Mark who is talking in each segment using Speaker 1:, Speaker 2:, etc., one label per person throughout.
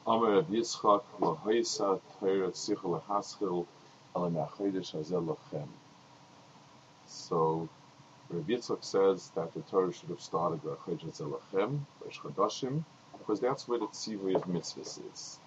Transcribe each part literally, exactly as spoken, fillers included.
Speaker 1: Amar Reb Yitzchak Lahaisa Torah Tzicha Lahaschil Ala Me'achodesh Hazeh Lachem. So Reb Yitzchak says that the Torah should have started with Chodesh Hazeh Lachem, Rosh Chodashim, because that's where the tzivui of mitzvahs is.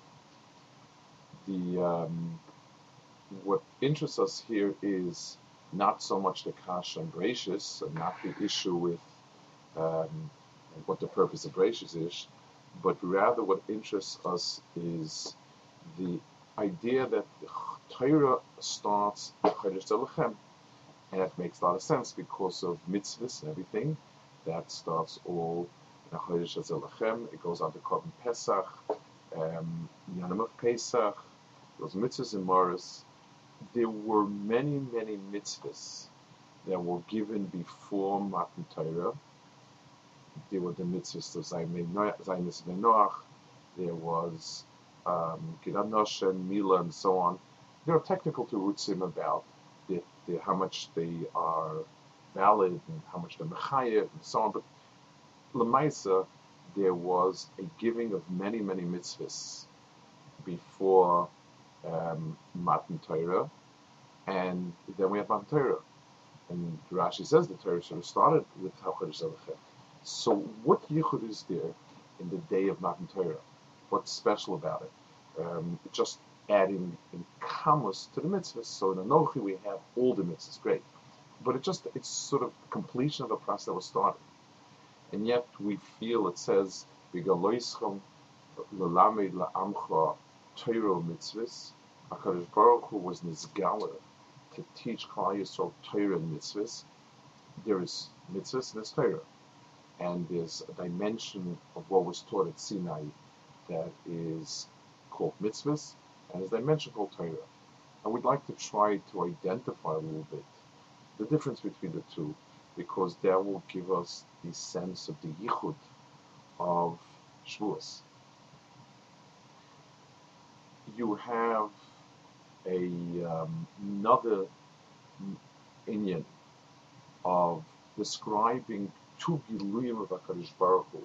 Speaker 1: The um, what interests us here is not so much the kasha and gracious, and not the issue with um, what the purpose of gracious is, but rather what interests us is the idea that the Torah starts with Chodesh Lechem, and that makes a lot of sense because of mitzvahs and everything. That starts all in Chodesh Lechem. It goes on to Korban Pesach, um, Yanim of Pesach, those mitzvahs in Morris. There were many, many mitzvahs that were given before Matan Torah. There were the mitzvahs of Zaynis Ben Noach. There was um, Gilad Noshen, Mila, and so on. There are technical terutzim about the, the, how much they are valid and how much they're mechayev and so on. But Lemaisa, there was a giving of many, many mitzvahs before um, Matan Torah, and then we have Matan Torah. And Rashi says the Torah should have started with Chodesh Lechem. So what yichud is there in the day of Matan Torah? What's special about it? Um, just adding in kamus to the mitzvahs. So in Anochi we have all the mitzvahs, great. But it just it's sort of completion of a process that was started. And yet we feel it says, V'galoischem l'lamed la'amcha Torah mitzvahs. HaKadosh Baruch Hu was nizgala to teach Klal Yisrael Torah and mitzvahs. There is mitzvahs and there's Torah. And there's a dimension of what was taught at Sinai that is called mitzvahs, and there's a dimension called Torah. And we'd like to try to identify a little bit the difference between the two, because that will give us the sense of the yichud of Shavuos. You have a um, another inyan of describing two giluyim of HaKadosh Baruch Hu,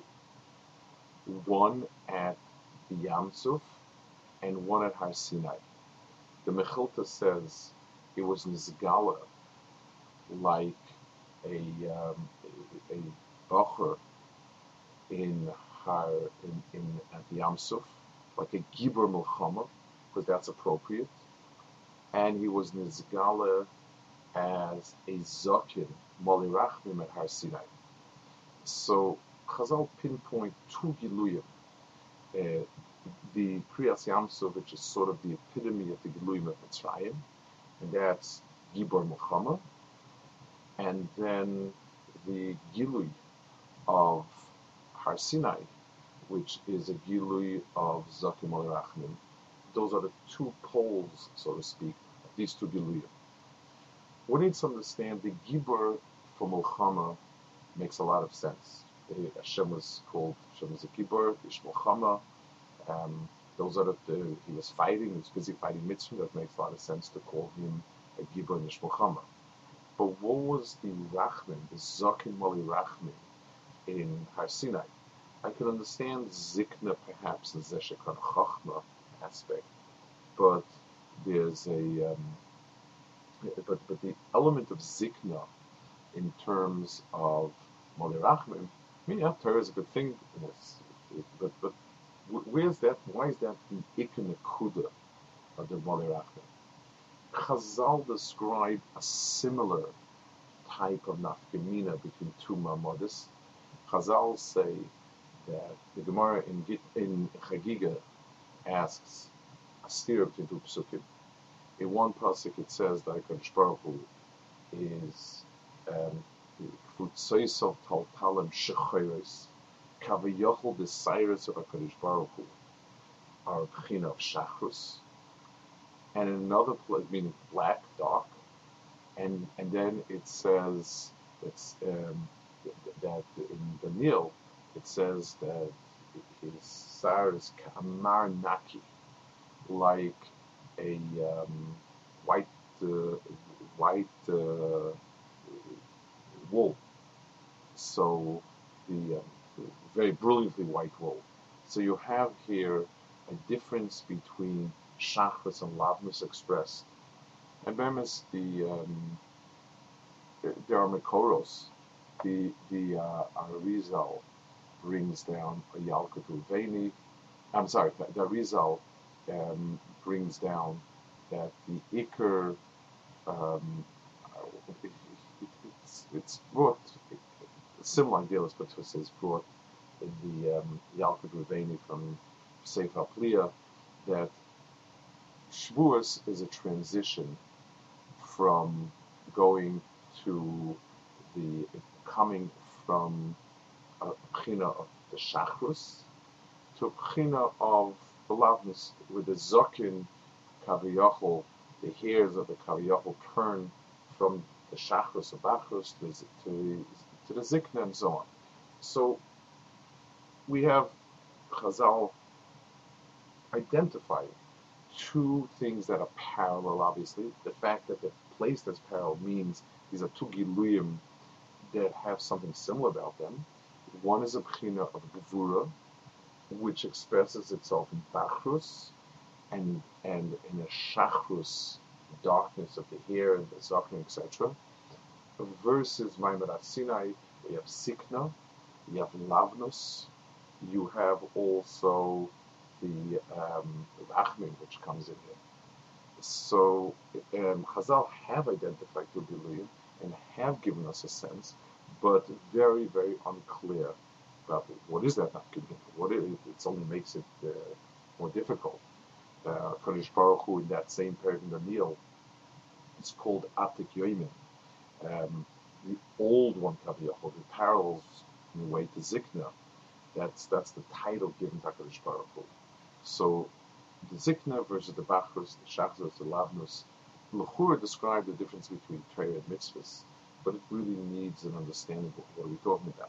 Speaker 1: one at the Yam Suf and one at Har Sinai. The Mechilta says it was nizgala like a um, a, a bacher in Har in, in at the Yam Suf, like a Gibor Milchama, because that's appropriate, and he was nizgala as a Zakin Moli Rachmim at Har Sinai. So Chazal pinpoint two Giluyim. Uh, the Kriyas Yamsov, which is sort of the epitome of the Giluyim of Mitzrayim, and that's Gibor Milchama, and then the Giluy of Har Sinai, which is a Giluy of Zakim Moli Rachmim. Those are the two poles, so to speak, of these two Giluyim. We need to understand the Gibor for Milchama makes a lot of sense. The, Hashem was called Hashem was a Gibor, Ish Milchama. Um, those are the, the he was fighting. He was busy fighting mitzvah. That makes a lot of sense to call him a Gibor and Ish Milchama. But what was the Rachmin, the Zakin Moli Rachmin in Har Sinai? I can understand Zikna perhaps in Zeshekon Chachma aspect, but there's a um, but but the element of Zikna in terms of Moli Rachmim, I mean, yeah, Torah is a good thing, but but where's that? Why is that the Ikon Nekuda of the Moli Rachmim? Chazal describe a similar type of nafkamina between two mamodas. Chazal say that the Gemara in in Chagiga asks a steer between two psukim. In one pasuk it says that HaKadosh Baruch Hu is Futsoisov Tal Talam Shechoros Kavayochel the Cyrus of HaKadosh Baruch Hu are Bchina of Shachrus, and in another place, meaning black, dark, and and then it says it's um, that in the Nil it says that his Cyrus Kamar Naki, like a um, white uh, white uh, wool. So the um, very brilliantly white wool. So you have here a difference between Shachris and Lavnus expressed. And Bemis, the um, there are Mekoros. The the uh, Arizal brings down a Yalkut Ruveni. I'm sorry, the Arizal um, brings down that the Iker um, it, it, it's, it's brought a similar idea as Patus is brought in the um, Yalkut Ruveni from Sefer Pliya, that Shavuos is a transition from going to the coming from a Bchina of the Shachrus to a Bchina of the Lavnus, with the Zokin Kaviyachol, the hairs of the Kaviyachol turn from the Shachrus of Bachrus to, to, to the Zikna and so on. So we have Chazal identifying two things that are parallel, obviously. The fact that they're placed as parallel means these are two Giluyim that have something similar about them. One is a Bchina of Gevura, which expresses itself in Bachrus and and in a Shachrus, darkness of the hair and the Zakna, et cetera. Versus Maimon Sinai, we have Sikna, you have Lavnus, you have also the um, Rachmin, which comes in here. So um, Chazal have identified two Giluyim and have given us a sense, but very, very unclear about what is that Nafkamina. What it, it only makes it uh, more difficult. Uh, Kodesh Baruch Hu, in that same period in the Nil, it's called Atik Yoimin. Um, the old one, Kaviyachol, the parallels in a way to Zikna. That's that's the title given to Kodesh Baruch Hu. So the Zikna versus the Bachrus, the Shachzos, the Lavnus, L'chura describe the difference between Torah and mitzvahs, but it really needs an understanding of what are we talking about.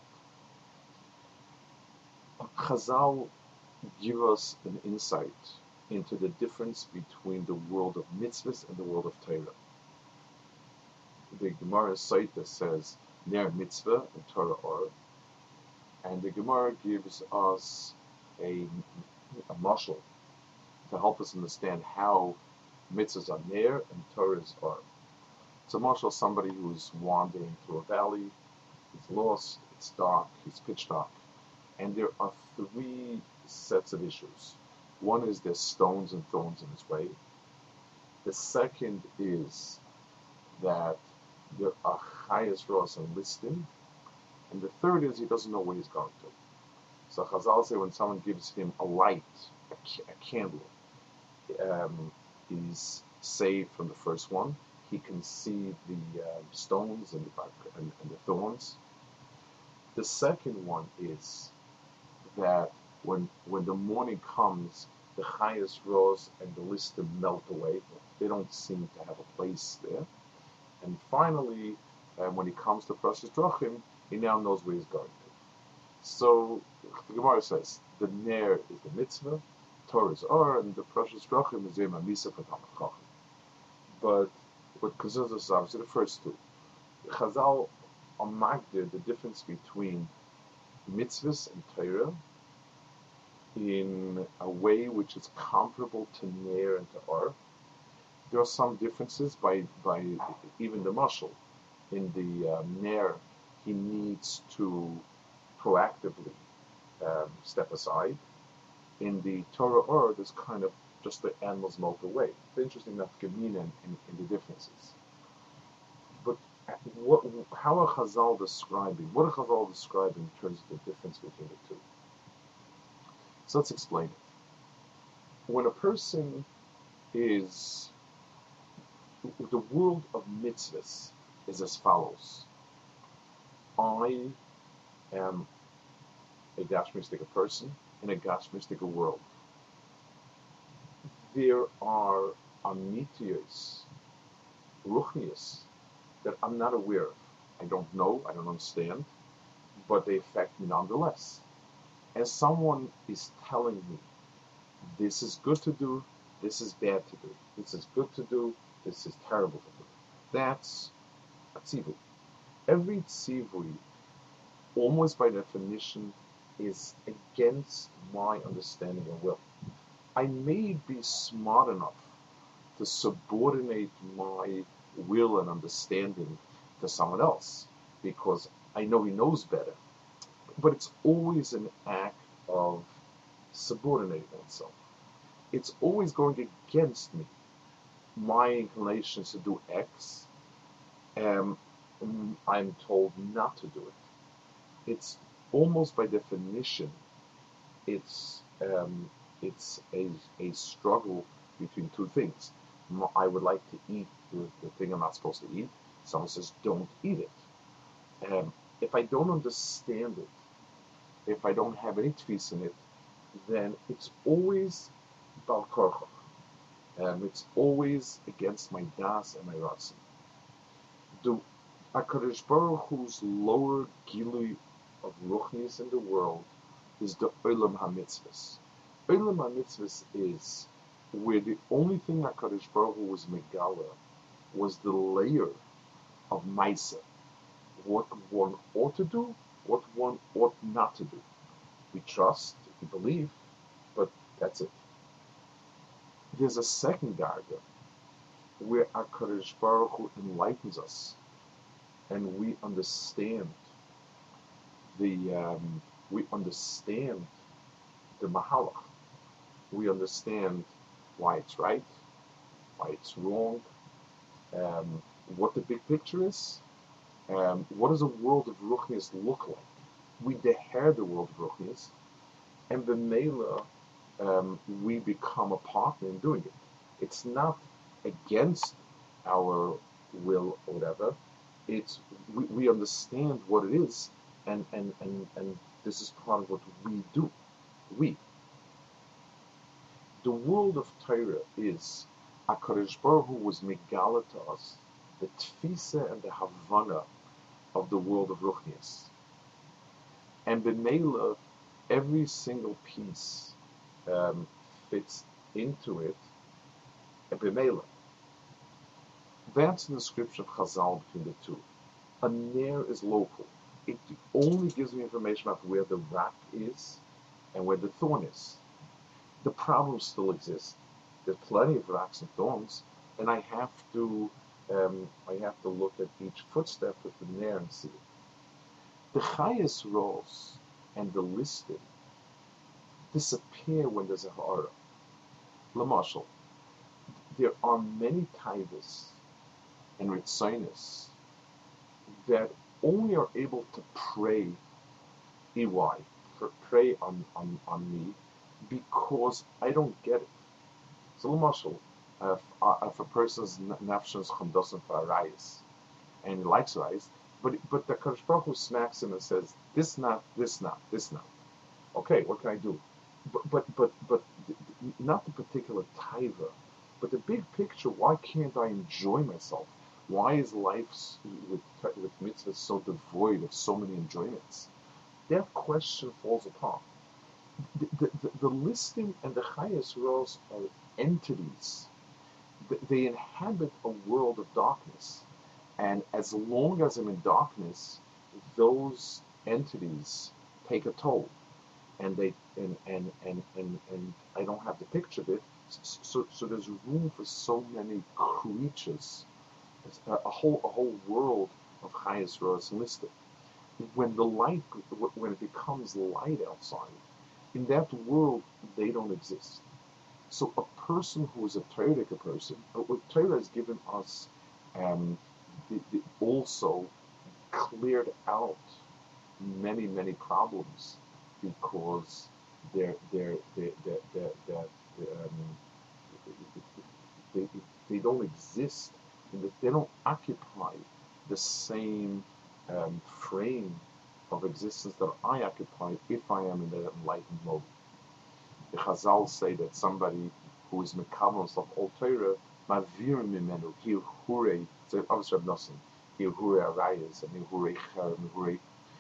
Speaker 1: Chazal give us an insight into the difference between the world of mitzvahs and the world of Torah. The Gemara Saita says, Ner mitzvah and Torah or, and the Gemara gives us a, a mashal to help us understand how mitzvahs are ner and Torahs are. It's a mashal, somebody who's wandering through a valley, he's lost, it's dark, he's pitch dark, and there are three sets of issues. One is there's stones and thorns in his way. The second is that there are chayas roas and listim. And the third is he doesn't know where he's going to. So Chazal say when someone gives him a light, a, a candle, um, he's saved from the first one. He can see the uh, stones and the, and, and the thorns. The second one is that when when the morning comes, the chayas roas and the listim melt away. They don't seem to have a place there. And finally, uh, when he comes to Parashas Drachim, he now knows where he's going to. So the Gemara says the ner is the mitzvah, Torah is or, and the Parashas Drachim is Yom HaMisa for Talmid Chacham. But what concerns us is obviously the first two. Chazal are magdir the difference between mitzvahs and Torah in a way which is comparable to ner and to or. There are some differences by by even the mashal. In the uh, ner, he needs to proactively um, step aside. In the Torah or, there's kind of just the animals melt away. It's interesting that Gemina in, in, in the differences. But what, how are Chazal describing? What are Chazal describing in terms of the difference between the two? So let's explain it. When a person is the world of mitzvahs is as follows. I am a Gashmistic person in a Gashmistic world. There are amitiyos, ruchnius, that I'm not aware of. I don't know, I don't understand, but they affect me nonetheless. As someone is telling me, this is good to do, this is bad to do, this is good to do, this is terrible to do. That's a tzivui. Every tzivui, almost by definition, is against my understanding and will. I may be smart enough to subordinate my will and understanding to someone else because I know he knows better. But it's always an act of subordinating oneself. It's always going against me. My inclinations to do X, um, I'm told not to do it. It's almost by definition, it's um, it's a, a struggle between two things. I would like to eat the, the thing I'm not supposed to eat. Someone says, don't eat it. Um, if I don't understand it, if I don't have any tefis in it, then it's always bal korchach. Um, it's always against my das and my ratzon. The HaKadosh Baruch Hu's lower gilui of ruchnis in the world is the Olam HaMitzvahs. Olam HaMitzvahs is where the only thing HaKadosh Baruch Hu was megala was the layer of Maisa, what one ought to do, what one ought not to do. We trust, we believe, but that's it. There's a second darga where HaKadosh Baruch Hu enlightens us, and we understand the um, we understand the mahalach. We understand why it's right, why it's wrong, um, what the big picture is, um, what does a world of ruchnias look like. We deher the world of ruchnias, and b'meila um, we become a partner in doing it. It's not against our will or whatever. It's we, we understand what it is, and, and, and, and this is part of what we do. We. The world of Torah is HaKadosh Baruch Hu was megala to us the tfisa and the havana of the world of ruchnias. And b'meila, every single piece um, fits into it. And b'meila, that's the description of Chazal between the two. A ner is local. It only gives me information about where the rock is and where the thorn is. The problem still exists. There's plenty of rocks and thorns, and I have to um, I have to look at each footstep with the ner and see it. The chayas roles and the listing disappear when there's a ha'ara. L'mashal, there are many taivas and ritzonos that only are able to pray E Y, pray on, on, on me, because I don't get it. So, l'mashal, if, uh, if a person's nafsh is chamdosan for arayis, and he likes arayis, but but the Kadosh Baruch Hu smacks him and says, this not, this not, this not. Okay, what can I do? But but but but not the particular taiva, but the big picture. Why can't I enjoy myself? Why is life with with mitzvahs so devoid of so many enjoyments? That question falls apart. The, the, the, the listing and the chayas roles are entities. They inhabit a world of darkness. And as long as I'm in darkness, those entities take a toll. And they and and, and, and, and I don't have the picture of it. So so there's room for so many creatures. A, a whole a whole world of chayas roles listed. When the light, when it becomes light outside, in that world, they don't exist. So a person who is a Torah person, Torah has given us um, the, the also cleared out many, many problems because they're, they're, they're, they're, they're, they're, um, they, they don't exist, they don't occupy the same um, frame of existence that I occupy if I am in the enlightened mode. The Chazal say that somebody who is mekamos of all Torah, mavir mimenu, hir hure, so obviously Reb Nosson, hir hure arayas, and hir hure cher, and hure.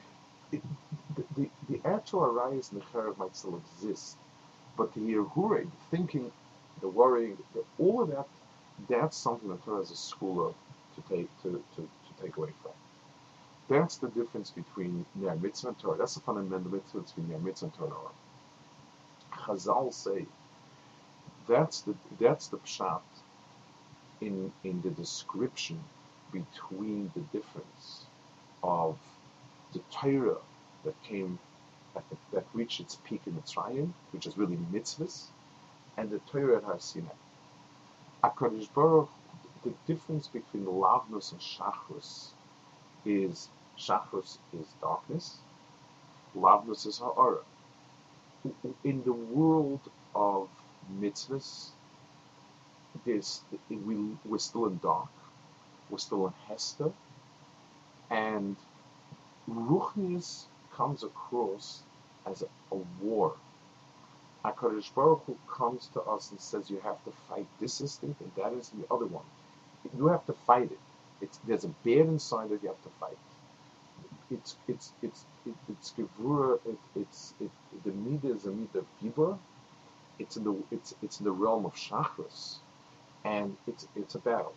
Speaker 1: The, the actual arayas and the cher might still exist, but the hir hure, the thinking, the worrying, the, all of that, that's something that Torah has a school of to take to, to, to take away from. That's the difference between Ner Mitzvah and Torah. That's the fundamental difference between Ner Mitzvah and Torah. Chazal say That's the that's the pshat in in the description between the difference of the Torah that came at the, that reached its peak in Mitzrayim, which is really mitzvahs, and the Torah at Har Sinai. HaKadosh Baruch, the difference between lavnus and shachrus is shachrus is darkness, lavnus is ha'ara. In the world of mitzvahs, there's, we, we're still in dark, we're still in Hester, and Ruchnius comes across as a, a war. HaKadosh Baruch Hu comes to us and says you have to fight this instinct and that is the other one. You have to fight it. It's, there's a bad inside that you have to fight. It's it's it's it, it's gevura. It, it's it, the midah is a midah of gibur. It's in the it's it's in the realm of shachris, and it's it's a battle.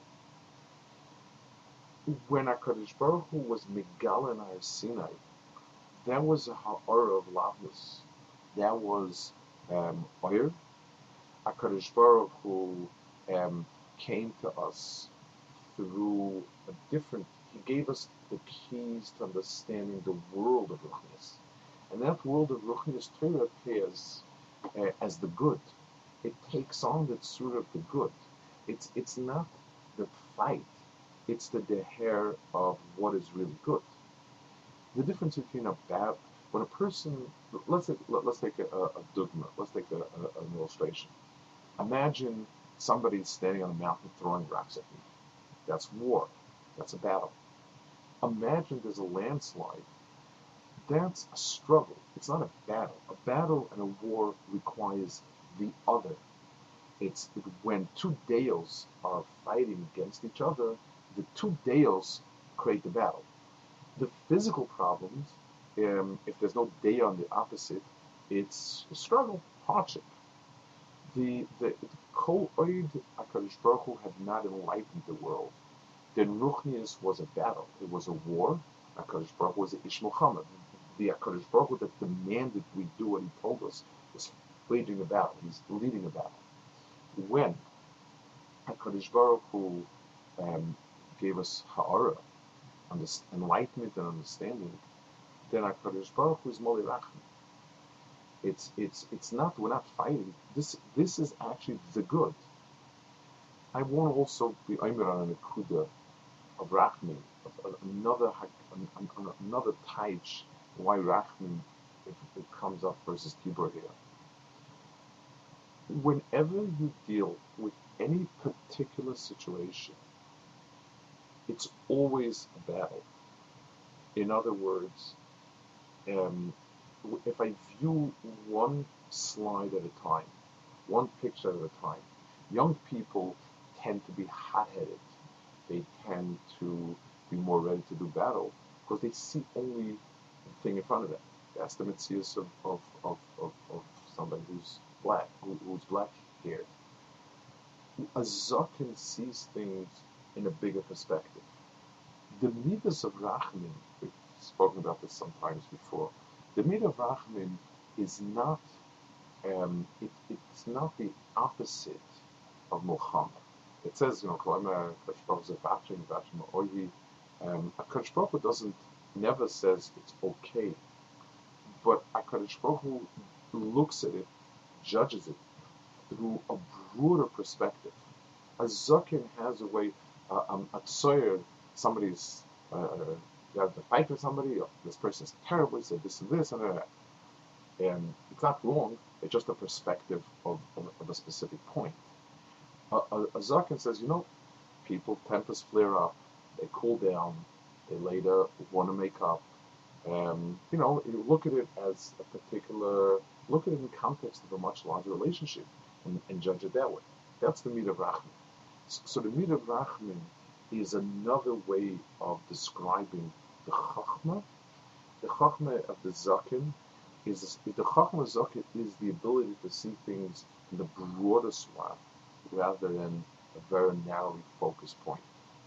Speaker 1: When HaKadosh Baruch Hu was Megal in Har Sinai, that was a ha'ara of lavnus. That was um, oyer. HaKadosh Baruch Hu um, came to us through a different. He gave us the keys to understanding the world of Ruchnius, and that world of Ruchnius Torah appears uh, as the good. It takes on the tzur of the good. It's it's not the fight. It's the deher of what is really good. The difference between a bad, when a person, let's take, let's take a, a dugma, let's take a, a, an illustration. Imagine somebody standing on a mountain throwing rocks at me. That's war. That's a battle. Imagine there's a landslide. That's a struggle. It's not a battle. A battle and a war requires the other. It's when two deos are fighting against each other, the two deos create the battle. The physical problems, um, if there's no deo on the opposite, it's a struggle, hardship. The the Kol Oid HaKadosh Baruch Hu had not enlightened the world. Then Ruchnius was a battle. It was a war. HaKadosh Baruch Hu was an Ish Muhammad. The HaKadosh Baruch Hu that demanded we do what he told us was waging a battle. He's leading a battle. When HaKadosh Baruch Hu um, gave us ha'ara, enlightenment and understanding, then HaKadosh Baruch Hu is Moli Rachman. It's it's it's not we're not fighting. This this is actually the good. I want to also be Omer on an akuda of Rachman, of, of another another taich why Rachman it, it comes up versus Kibur here. Whenever you deal with any particular situation, it's always a battle. In other words, um, if I view one slide at a time, one picture at a time, young people tend to be hot-headed. They tend to be more ready to do battle because they see only the thing in front of them. That's the mitzvahs of, of, of, of, of somebody who's black, who, who's black-haired. A zaken sees things in a bigger perspective. The midas of Rachman, we've spoken about this sometimes before, the midah of Rachman is not, um, it, it's not the opposite of Muhammad. It says, you know, um, HaKadosh Baruch Hu doesn't, never says it's okay, but HaKadosh Baruch Hu looks at it, judges it through a broader perspective. A zaken has a way, uh, um, a tzoyer, somebody's, uh, you have to fight with somebody, or this person's terrible, said this and this and that. And it's not wrong, it's just a perspective of, of, of a specific point. A, a, a zaken says, you know, people, tempers flare up, they cool down, they later want to make up. Um, you know, you look at it as a particular, look at it in context of a much larger relationship and, and judge it that way. That's the midah of Rachman. So, so the midah of Rachman is another way of describing the Chachma. The Chachma of the Zaken is, the Chachma of Zaken is the ability to see things in the broader swath rather than a very narrowly focused point.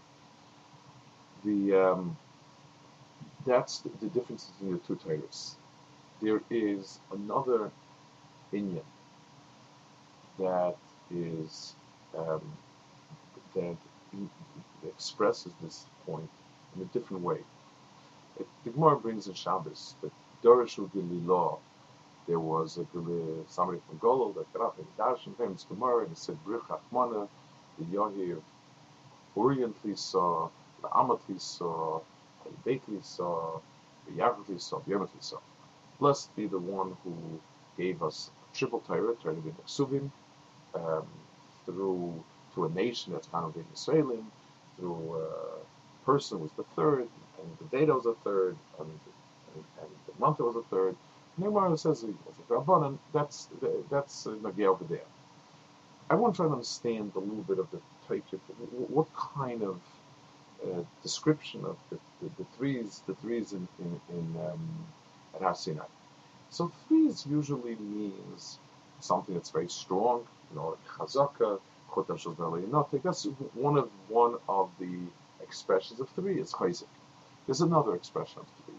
Speaker 1: The um, that's the, the difference between the two Torahs. There is another inyan that is um, that he expresses this point in a different way. It, the Gemara brings in Shabbos that Dorashu Gililah, there was a somebody from Golol that got up and Darshan famous Gemara and he said Brich Achmana, the Yahir, Orient Lisa, the Amat Lisa, the Beit Lisa, the Yaakov Lisa, the Yemet Lisa. Blessed be the one who gave us triple Torah, Torah B'nei Ksuvim, um, through to a nation that's found in Israelim, through a person was the third, and the data was the third, and, and, and the month was the third. And Gemara says Rabbanan, that's that's Nagia over there. I want to try to understand a little bit of the type of what kind of uh, description of the, the, the threes, the threes in in, in um, at Har Sinai. So threes usually means something that's very strong, you know, chazaka, chotam shel nothing. That's one of one of the expressions of three is chayzik. There's another expression of three.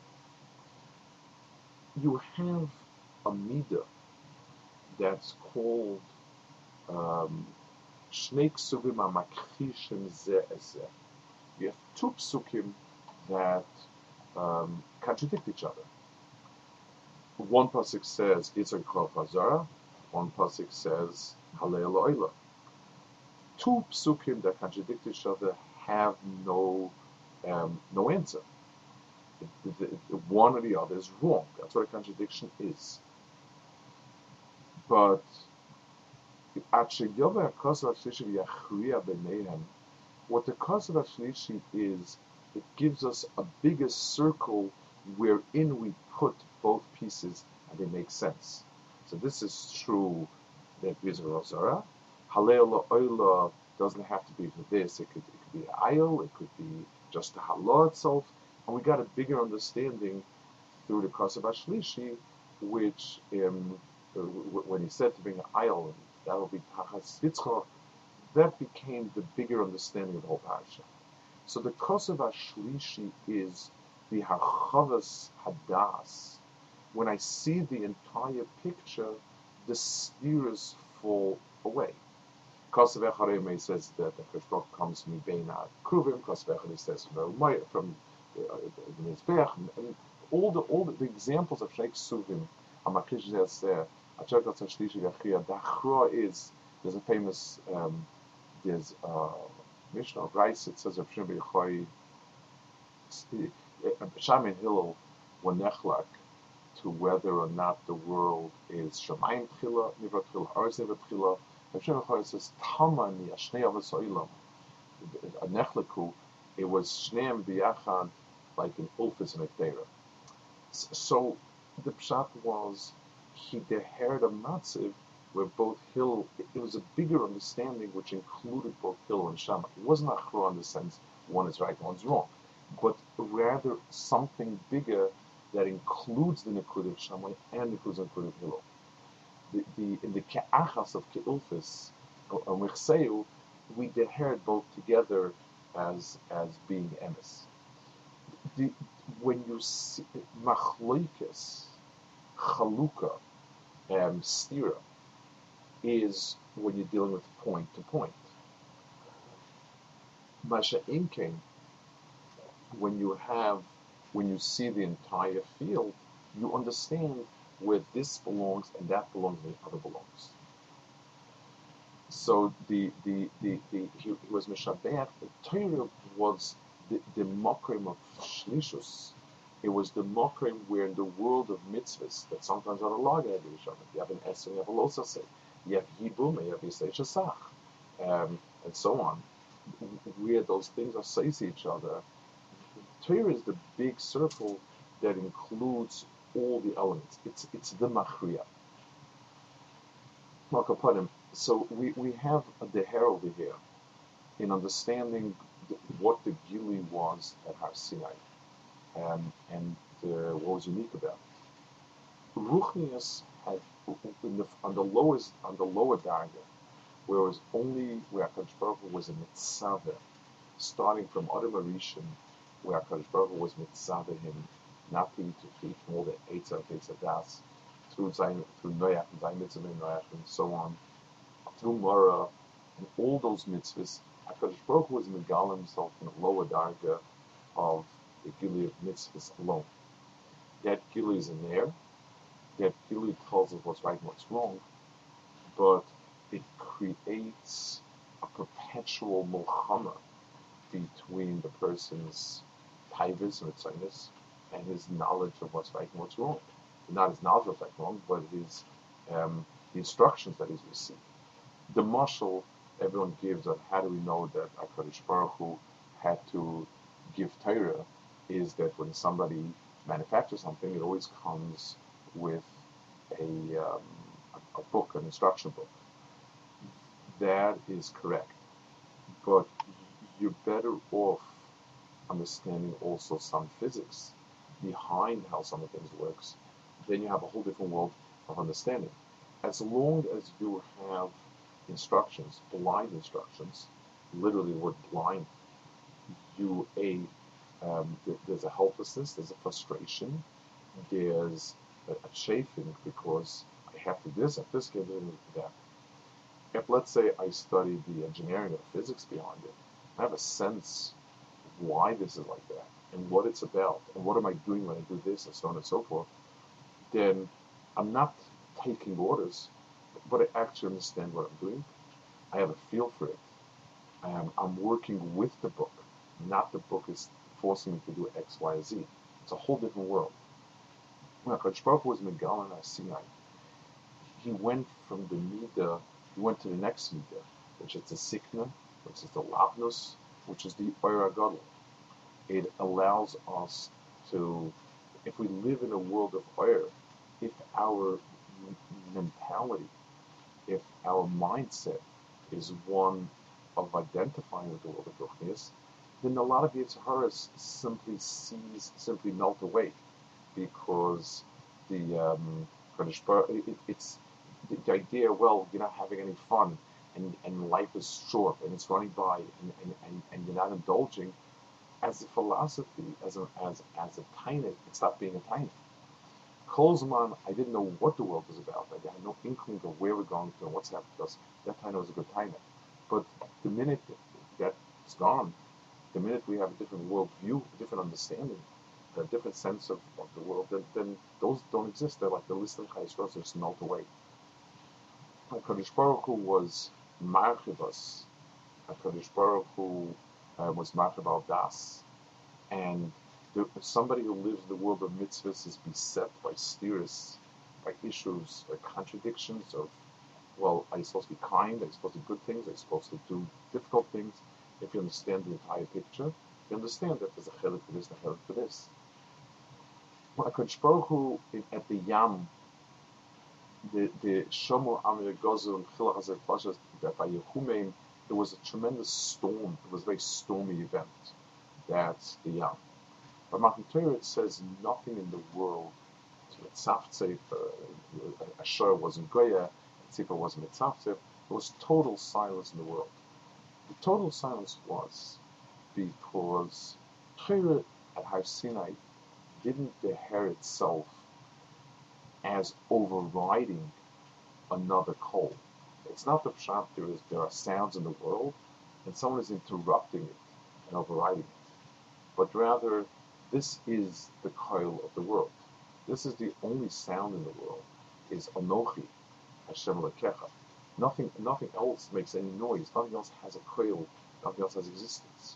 Speaker 1: You have a midah that's called shnei ksuvim hamakchishim zeh ezeh. You have two psukim that um, contradict each other. One pasuk says Yitzhak Kol Chazara, one pasuk says Halei Lo'ila. Two psukim that contradict each other have no um, no answer. The, the, the, one or the other is wrong. That's what a contradiction is. But what the Kosev HaShlishi is, it gives us a bigger circle wherein we put both pieces and they make sense. So this is true that Yitzhak Rozara. Halei Lo'ila doesn't have to be for this. It could, it could be an ayil, it could be just the halah itself. And we got a bigger understanding through the Kosev HaShlishi, which um, when he said to bring an ayil, that will be Tachas Yitzchak, that became the bigger understanding of the whole parasha. So the Kosev HaShlishi is the Harchavas Hadas. When I see the entire picture, the spheres fall away. Kosev Echarei says that the Kosev comes from Beina Kruvim. Kosev Echarei says from the Mizbeach, and all the all the, the examples of Sheikh Suvim, Hamakish Zeh, Achak Tzashlishi Yachia. The Achra is there's a famous um, there's a Mishnah of Rice. It says of Shimon B'Yochai, Shammai Hillel Wanechlak, to whether or not the world is Shamayim Tchila, Nivra Tchila, Aretz Nivra Tchila. Shimon B'Yochai says Tamani Ashnei Avos Oilam. A Nechlaku, it was Shneim B'Yachad, like an Ulfis and aKtera. So the pshat was he dehered a matziv where both Hill, it was a bigger understanding which included both Hill and Shammai. It wasn't achra in the sense one is right, one's wrong, but rather something bigger that includes the Nikud of Shammai and includes the Nikud of Hillel. The, the, in the Ke'achas of Ke'ulfis, or Mechseu, we dehered both together as as being emes. The, when you see Machloikes, Chaluka, and Stira, is when you're dealing with point to point. Masha Inking, when you have, when you see the entire field, you understand where this belongs and that belongs and the other belongs. So the the the, the he, he was Meshabeach. The Torah was the, the mokrim of Shlishus. It was the mokrim where in the world of mitzvahs that sometimes are a log at each other. You have an es and you have a losase. You have Yibum, you have Yisei Shasach, um, and so on. Where those things are say to each other. Torah is the big circle that includes all the elements. It's it's the machriya. So we, we have a deher over here in understanding the, what the Gili was at Har Sinai, um, and uh, what was unique about it. Ruchnius had in the, on the lowest on the lower darga, where it was only where HaKadosh Baruch Hu was a mitzaveh, starting from Adam Arishon, where HaKadosh Baruch Hu was mitzaveh him not to eat to feed from all the Eitz of Eitz Das, through Zayin, through Noach and Zayin Mitzvah and Noach and so on, through Mara, and all those mitzvahs, HaKadosh Baruch Hu is Megala himself in a lower darga of the Gili of mitzvahs alone. That Gili is in there, that Gili tells us what's right and what's wrong, but it creates a perpetual milchama between the person's taivas and mitzvahs and his knowledge of what's right and what's wrong. Not his knowledge of what's right and wrong, but his um, the instructions that he's received. The mashal everyone gives on how do we know that HaKadosh Baruch Hu had to give Torah is that when somebody manufactures something, it always comes with a, um, a, a book, an instruction book. That is correct. But you're better off understanding also some physics behind how some of things works. Then you have a whole different world of understanding. As long as you have instructions, blind instructions, literally the word blind, you a um, there's a helplessness, there's a frustration, there's a, a chafing because I have to this, I have this, get into that. If let's say I study the engineering or physics behind it, I have a sense of why this is like that and what it's about and what am I doing when I do this and so on and so forth, then I'm not taking orders, but I actually understand what I'm doing. I have a feel for it. Um, I'm working with the book, not the book is forcing me to do X, Y, Z. It's a whole different world. When HaKadosh Baruch Hu was Megal and Sinai, he went from the Midah, he went to the next Midah, which is the Sikna, which is the Labnus, which is the Oyer Gadol. It allows us to, if we live in a world of Oyer, if our mentality, if our mindset is one of identifying with the world of Ruchnius, then a lot of Yetzer Hara simply cease, simply melt away, because the um, it, it, it's the, the idea. Well, you're not having any fun, and, and life is short, and it's running by, and, and, and, and you're not indulging. As a philosophy, as a as as a tainet, it stopped being a tainet. Kolzman, I didn't know what the world was about. I had no inkling of where we're going to and what's happening to us. That time was a good time. But the minute that's gone, the minute we have a different world view, a different understanding, a different sense of, of the world, then, then those don't exist. They're like the list of Chayes Rosh, they just melt away. HaKadosh Baruch Hu was Marchivas. HaKadosh Baruch Hu uh, was Marchiv al Das. And the, somebody who lives in the world of mitzvahs is beset by steers, by issues, by contradictions of, well, are you supposed to be kind? Are you supposed to do good things? Are you supposed to do difficult things? If you understand the entire picture, you understand that there's a chelik for this and a chelik for this. HaKadosh Baruch Hu at the Yam, the the Shomu Amir Gozu and Chilach Hazeh Pashas, that by Yehumein, there was a tremendous storm. It was a very stormy event. That's the Yam. But Matan Torah, it says nothing in the world to Mitzaftzef, Asher wasn't Goya, Tzipah wasn't Mitzaftzef. There was total silence in the world. The total silence was because Torah at Har Sinai didn't deher itself as overriding another kol. It's not the pshat there is there are sounds in the world and someone is interrupting it and overriding it, but rather this is the kol of the world. This is the only sound in the world, is Anochi, Hashem Elokecha. Nothing, nothing else makes any noise. Nothing else has a kol. Nothing else has existence.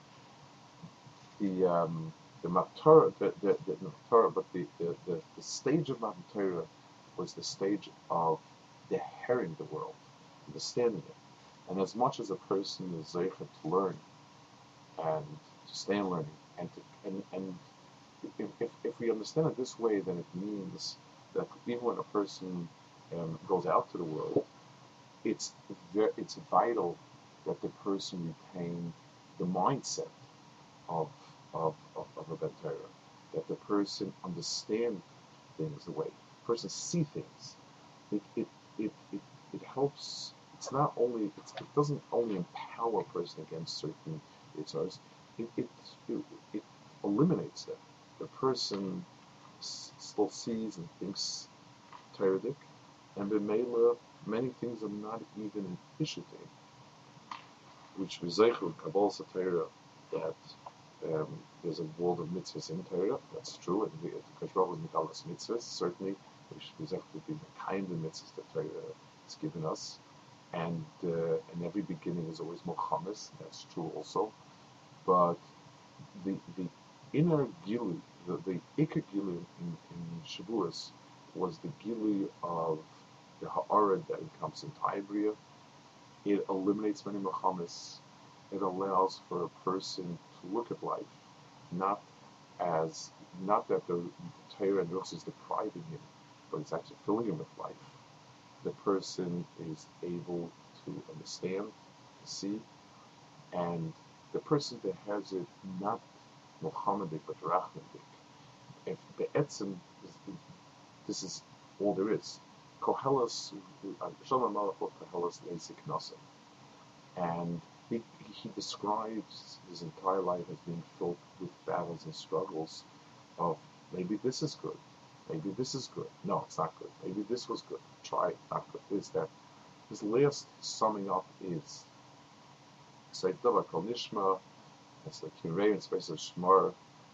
Speaker 1: The um, the matar, the the, the matar, but the, the, the, the stage of Matan Torah was the stage of dehering the world, understanding it. And as much as a person is zeicher to learn and to stay in learning, and to and and if, if if we understand it this way, then it means that even when a person um, goes out to the world, it's very, it's vital that the person retain the mindset of of of, of a Ben Torah, that the person understand things the way the person see things. It it it it, it helps. It's not only it's, it doesn't only empower a person against certain issues. It it it, it eliminates them. The person s- still sees and thinks Toradic, and b'meila many things are not even initiating, which we say in Kabbalah Torah that um, there's a world of mitzvahs in Torah. That's true, and the Kashbar was Mikalas mitzvahs. Certainly, we should be to be the kind of mitzvahs that Torah has given us, and uh, and every beginning is always Mochamis. That's true also, but the the inner gili, the the ikar gili in, in Shavuos was the gili of the ha'ara that encompasses entire bria. It eliminates many mechamis. It allows for a person to look at life not as not that the Torah and Ruchs is depriving him, but it's actually filling him with life. The person is able to understand, to see, and the person that has it not Mohammedic but Rachmedic. If the etzim, this is all there is. Kohelas, Shalom Malach of Kohelas Leisik Nasa. And he, he describes his entire life as being filled with battles and struggles of maybe this is good, maybe this is good, no, it's not good, maybe this was good, try it, not good, this, that. His last summing up is Seidava Kol Nishma, it's like Kirei in space of Shmar,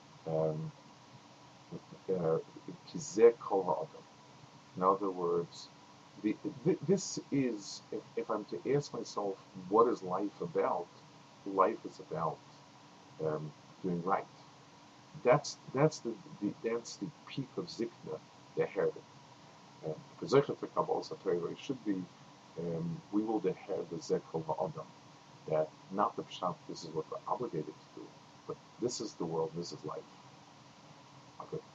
Speaker 1: Kizeh Kol Ha'adam. In other words, the, the, this is, if, if I'm to ask myself, what is life about? Life is about um, doing right. That's that's the, the that's the peak of Zikna, the heritage. Because Zechut Kabbalah Torah should be, um, we will deher the Zekol Ha'adam. That not the pshat, this is what we're obligated to do, but this is the world, this is life. Okay.